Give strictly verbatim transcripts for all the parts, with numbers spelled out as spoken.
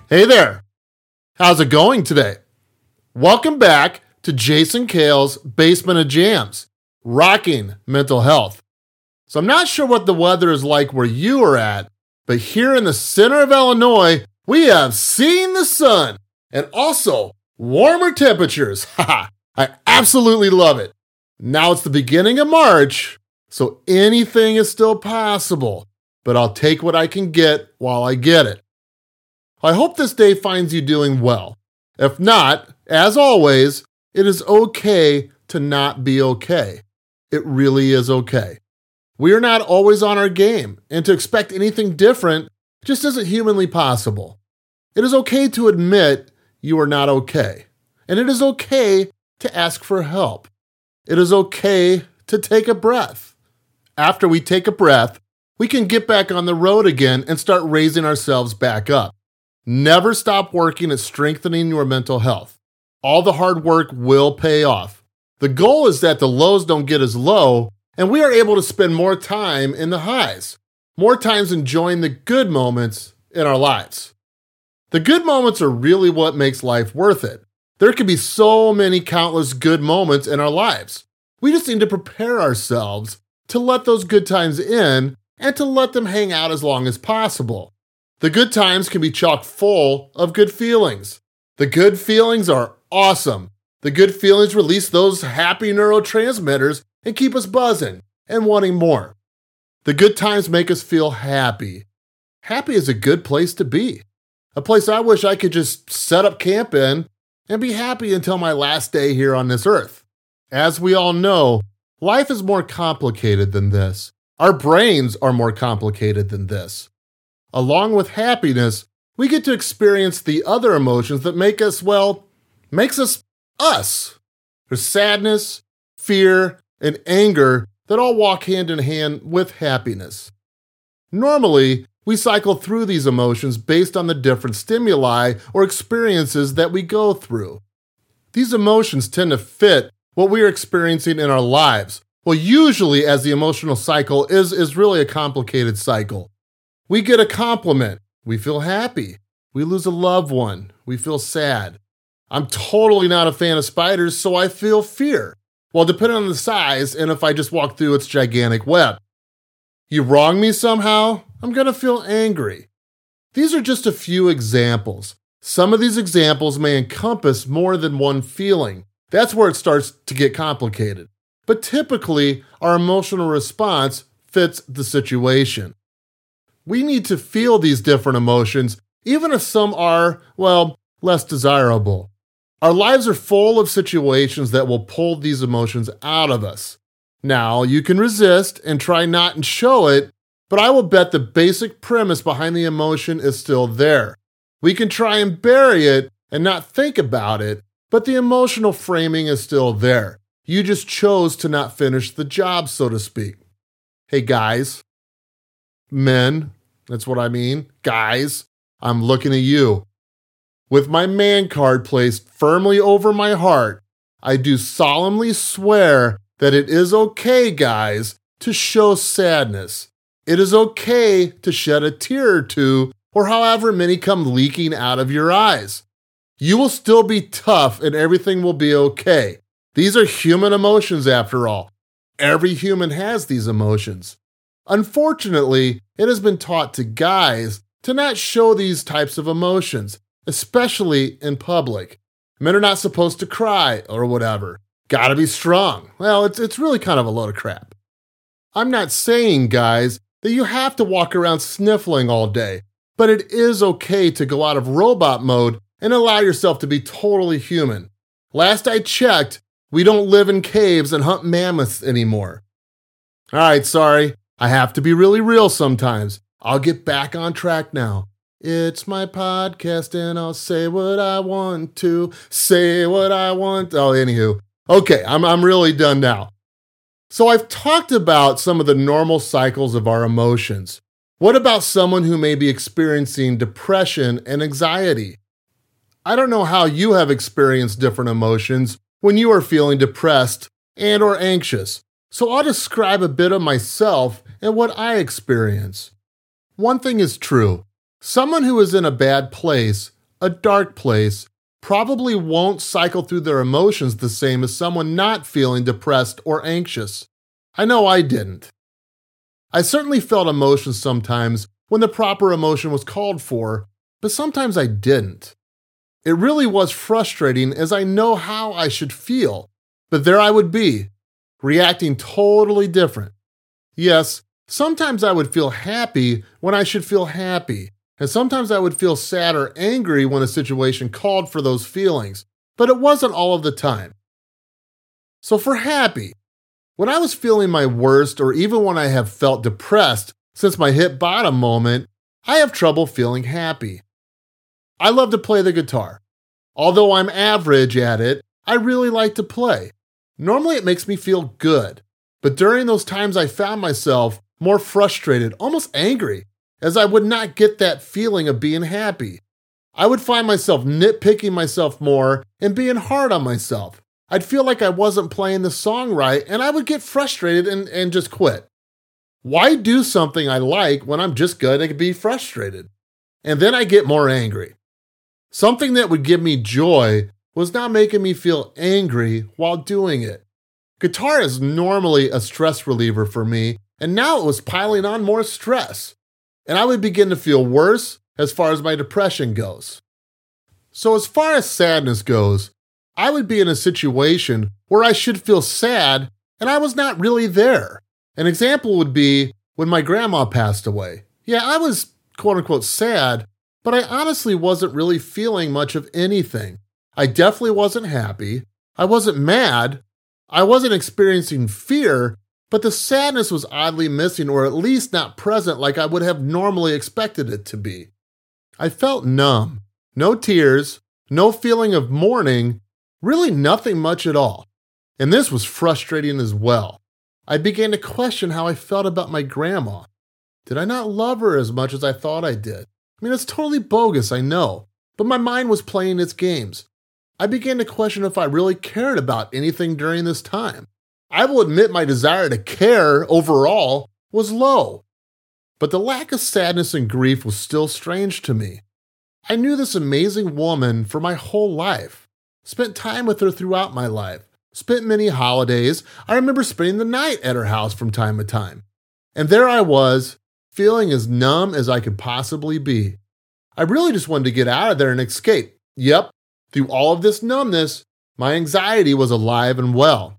Hey there. How's it going today? Welcome back to Jason Kale's Basement of Jams, rocking mental health. So I'm not sure what the weather is like where you are at, but here in the center of Illinois, we have seen the sun and also warmer temperatures. Haha, I absolutely love it. Now it's the beginning of March, so anything is still possible, but I'll take what I can get while I get it. I hope this day finds you doing well. If not, as always, it is okay to not be okay. It really is okay. We are not always on our game, and to expect anything different just isn't humanly possible. It is okay to admit you are not okay, and it is okay to ask for help. It is okay to take a breath. After we take a breath, we can get back on the road again and start raising ourselves back up. Never stop working at strengthening your mental health. All the hard work will pay off. The goal is that the lows don't get as low, and we are able to spend more time in the highs, more times enjoying the good moments in our lives. The good moments are really what makes life worth it. There can be so many countless good moments in our lives. We just need to prepare ourselves to let those good times in and to let them hang out as long as possible. The good times can be chock full of good feelings. The good feelings are awesome. The good feelings release those happy neurotransmitters and keep us buzzing and wanting more. The good times make us feel happy. Happy is a good place to be. A place I wish I could just set up camp in and be happy until my last day here on this earth. As we all know, life is more complicated than this. Our brains are more complicated than this. Along with happiness, we get to experience the other emotions that make us, well, makes us us. There's sadness, fear, and anger that all walk hand in hand with happiness. Normally, we cycle through these emotions based on the different stimuli or experiences that we go through. These emotions tend to fit what we are experiencing in our lives. Well, usually as the emotional cycle is, is really a complicated cycle. We get a compliment, we feel happy. We lose a loved one, we feel sad. I'm totally not a fan of spiders, so I feel fear. Well, depending on the size and if I just walk through its gigantic web. You wrong me somehow, I'm gonna feel angry. These are just a few examples. Some of these examples may encompass more than one feeling. That's where it starts to get complicated. But typically, our emotional response fits the situation. We need to feel these different emotions, even if some are, well, less desirable. Our lives are full of situations that will pull these emotions out of us. Now, you can resist and try not and show it, but I will bet the basic premise behind the emotion is still there. We can try and bury it and not think about it, but the emotional framing is still there. You just chose to not finish the job, so to speak. Hey guys, men, that's what I mean, guys, I'm looking at you. With my man card placed firmly over my heart, I do solemnly swear that it is okay, guys, to show sadness. It is okay to shed a tear or two, or however many come leaking out of your eyes. You will still be tough and everything will be okay. These are human emotions after all. Every human has these emotions. Unfortunately, it has been taught to guys to not show these types of emotions, especially in public. Men are not supposed to cry or whatever. Gotta be strong. Well, it's, it's really kind of a load of crap. I'm not saying, guys, that you have to walk around sniffling all day, but it is okay to go out of robot mode and allow yourself to be totally human. Last I checked, we don't live in caves and hunt mammoths anymore. All right, sorry. I have to be really real sometimes. I'll get back on track now. It's my podcast and I'll say what I want to, say what I want. Oh, anywho. Okay, I'm, I'm really done now. So I've talked about some of the normal cycles of our emotions. What about someone who may be experiencing depression and anxiety? I don't know how you have experienced different emotions when you are feeling depressed and or anxious. So I'll describe a bit of myself and what I experience. One thing is true. Someone who is in a bad place a dark place, probably won't cycle through their emotions the same as someone not feeling depressed or anxious. I know I didn't. I certainly felt emotions sometimes when the proper emotion was called for, but sometimes I didn't. It really was frustrating as I know how I should feel, but there I would be, reacting totally different. Yes, sometimes I would feel happy when I should feel happy, and sometimes I would feel sad or angry when a situation called for those feelings, but it wasn't all of the time. So for happy, when I was feeling my worst or even when I have felt depressed since my hit bottom moment, I have trouble feeling happy. I love to play the guitar. Although I'm average at it, I really like to play. Normally it makes me feel good, but during those times I found myself more frustrated, almost angry, as I would not get that feeling of being happy. I would find myself nitpicking myself more and being hard on myself. I'd feel like I wasn't playing the song right, and I would get frustrated and, and just quit. Why do something I like when I'm just going to be frustrated? And then I get more angry. Something that would give me joy was now making me feel angry while doing it. Guitar is normally a stress reliever for me, and now it was piling on more stress. And I would begin to feel worse as far as my depression goes. So as far as sadness goes, I would be in a situation where I should feel sad and I was not really there. An example would be when my grandma passed away. Yeah, I was quote unquote sad, but I honestly wasn't really feeling much of anything. I definitely wasn't happy. I wasn't mad. I wasn't experiencing fear, but the sadness was oddly missing or at least not present like I would have normally expected it to be. I felt numb. No tears, no feeling of mourning, really nothing much at all. And this was frustrating as well. I began to question how I felt about my grandma. Did I not love her as much as I thought I did? I mean, it's totally bogus, I know, but my mind was playing its games. I began to question if I really cared about anything during this time. I will admit my desire to care overall was low, but the lack of sadness and grief was still strange to me. I knew this amazing woman for my whole life, spent time with her throughout my life, spent many holidays. I remember spending the night at her house from time to time. And there I was, feeling as numb as I could possibly be. I really just wanted to get out of there and escape. Yep, through all of this numbness, my anxiety was alive and well.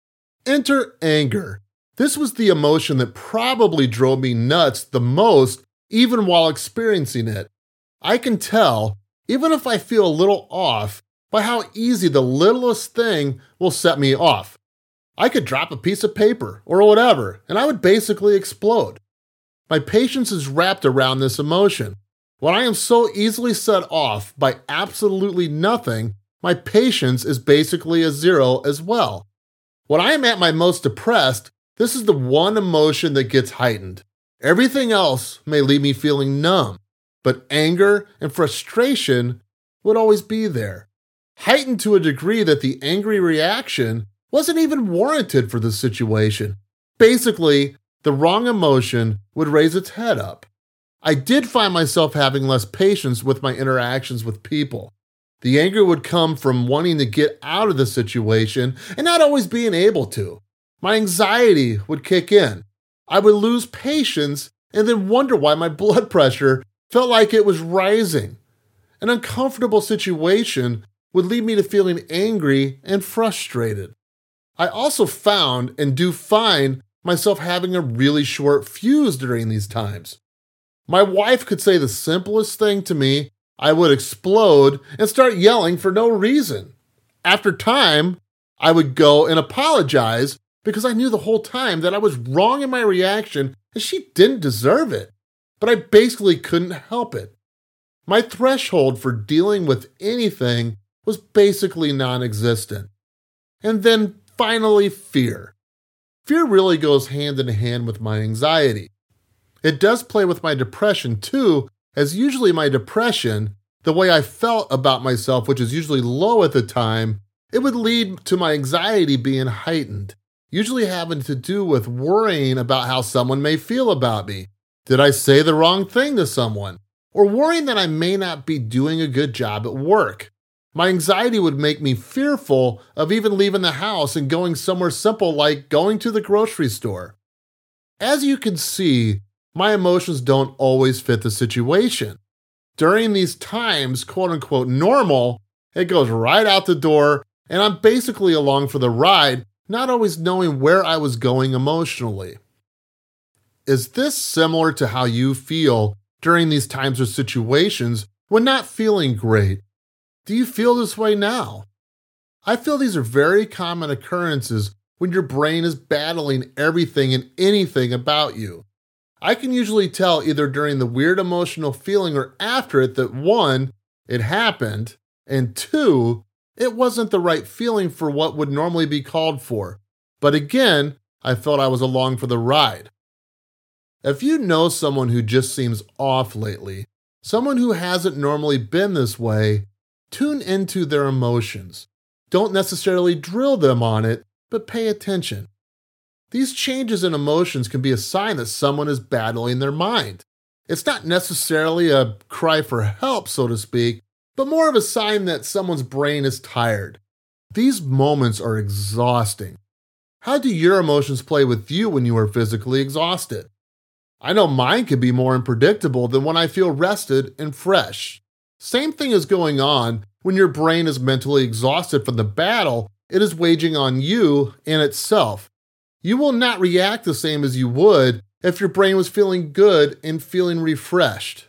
Enter anger. This was the emotion that probably drove me nuts the most, even while experiencing it. I can tell, even if I feel a little off, by how easy the littlest thing will set me off. I could drop a piece of paper or whatever, and I would basically explode. My patience is wrapped around this emotion. When I am so easily set off by absolutely nothing, my patience is basically a zero as well. When I am at my most depressed, this is the one emotion that gets heightened. Everything else may leave me feeling numb, but anger and frustration would always be there. Heightened to a degree that the angry reaction wasn't even warranted for the situation. Basically, the wrong emotion would raise its head up. I did find myself having less patience with my interactions with people. The anger would come from wanting to get out of the situation and not always being able to. My anxiety would kick in. I would lose patience and then wonder why my blood pressure felt like it was rising. An uncomfortable situation would lead me to feeling angry and frustrated. I also found and do find myself having a really short fuse during these times. My wife could say the simplest thing to me, I would explode and start yelling for no reason. After time, I would go and apologize because I knew the whole time that I was wrong in my reaction and she didn't deserve it. But I basically couldn't help it. My threshold for dealing with anything was basically non-existent. And then finally, fear. Fear really goes hand in hand with my anxiety. It does play with my depression too, as usually my depression, the way I felt about myself, which is usually low at the time, it would lead to my anxiety being heightened, usually having to do with worrying about how someone may feel about me. Did I say the wrong thing to someone? or worrying that I may not be doing a good job at work. My anxiety would make me fearful of even leaving the house and going somewhere simple like going to the grocery store. As you can see, my emotions don't always fit the situation. During these times, quote unquote normal, it goes right out the door and I'm basically along for the ride, not always knowing where I was going emotionally. Is this similar to how you feel during these times or situations when not feeling great? Do you feel this way now? I feel these are very common occurrences when your brain is battling everything and anything about you. I can usually tell either during the weird emotional feeling or after it that one, it happened, and two, it wasn't the right feeling for what would normally be called for. But again, I felt I was along for the ride. If you know someone who just seems off lately, someone who hasn't normally been this way, tune into their emotions. Don't necessarily drill them on it, but pay attention. These changes in emotions can be a sign that someone is battling their mind. It's not necessarily a cry for help, so to speak, but more of a sign that someone's brain is tired. These moments are exhausting. How do your emotions play with you when you are physically exhausted? I know mine can be more unpredictable than when I feel rested and fresh. Same thing is going on when your brain is mentally exhausted from the battle it is waging on you and itself. You will not react the same as you would if your brain was feeling good and feeling refreshed.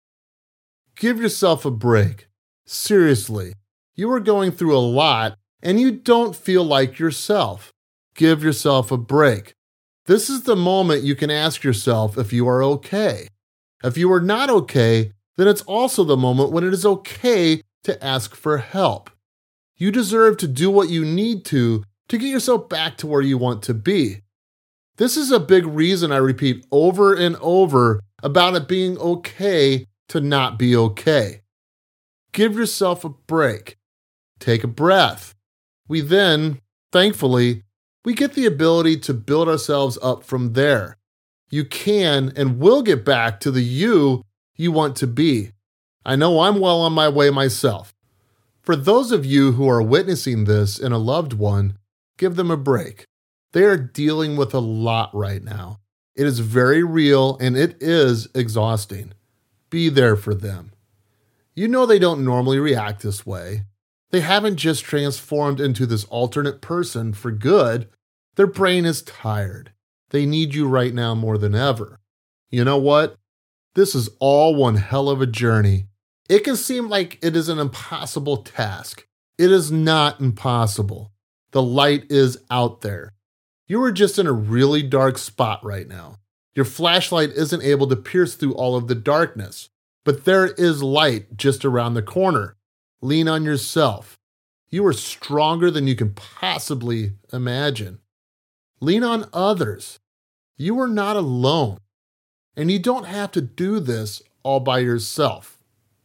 Give yourself a break. Seriously, you are going through a lot and you don't feel like yourself. Give yourself a break. This is the moment you can ask yourself if you are okay. If you are not okay, then it's also the moment when it is okay to ask for help. You deserve to do what you need to to get yourself back to where you want to be. This is a big reason I repeat over and over about it being okay to not be okay. Give yourself a break. Take a breath. We then, thankfully, we get the ability to build ourselves up from there. You can and will get back to the you you want to be. I know I'm well on my way myself. For those of you who are witnessing this in a loved one, give them a break. They are dealing with a lot right now. It is very real and it is exhausting. Be there for them. You know they don't normally react this way. They haven't just transformed into this alternate person for good. Their brain is tired. They need you right now more than ever. You know what? This is all one hell of a journey. It can seem like it is an impossible task. It is not impossible. The light is out there. You are just in a really dark spot right now. Your flashlight isn't able to pierce through all of the darkness, but there is light just around the corner. Lean on yourself. You are stronger than you can possibly imagine. Lean on others. You are not alone, and you don't have to do this all by yourself.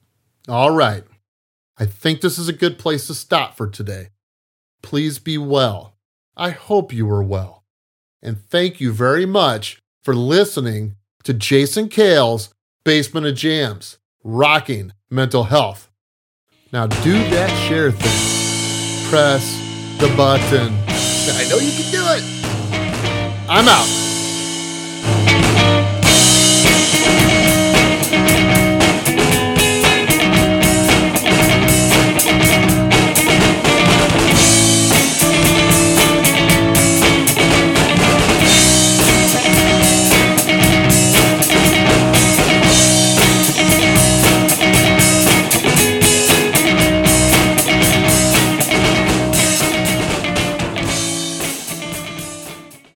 All right, I think this is a good place to stop for today. Please be well. I hope you are well. And thank you very much for listening to Jason Kale's Basement of Jams, Rocking Mental Health. Now do that share thing. Press the button. I know you can do it. I'm out.